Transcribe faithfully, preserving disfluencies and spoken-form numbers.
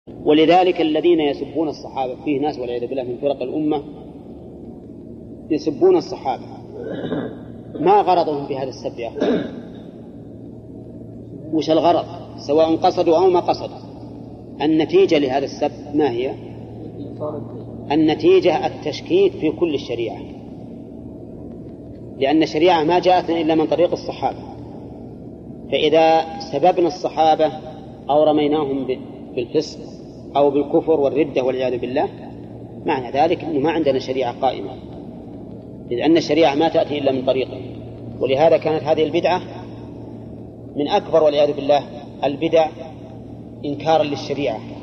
ولذلك الذين يسبون الصحابة، فيه ناس والعياذ بالله من فرق الأمة يسبون الصحابة، ما غرضهم في هذا السب يا أخوان؟ وش الغرض؟ سواء قصدوا أو ما قصدوا، النتيجة لهذا السب ما هي؟ النتيجة التشكيك في كل الشريعة، لأن الشريعة ما جاءتنا إلا من طريق الصحابة، فإذا سببنا الصحابة أو رميناهم بالفسق أو بالكفر والردة والعياذ بالله، معنى ذلك أنه ما عندنا شريعة قائمة، لأن الشريعة ما تأتي إلا من طريقه. ولهذا كانت هذه البدعة من أكبر والعياذ بالله البدع إنكارا للشريعة،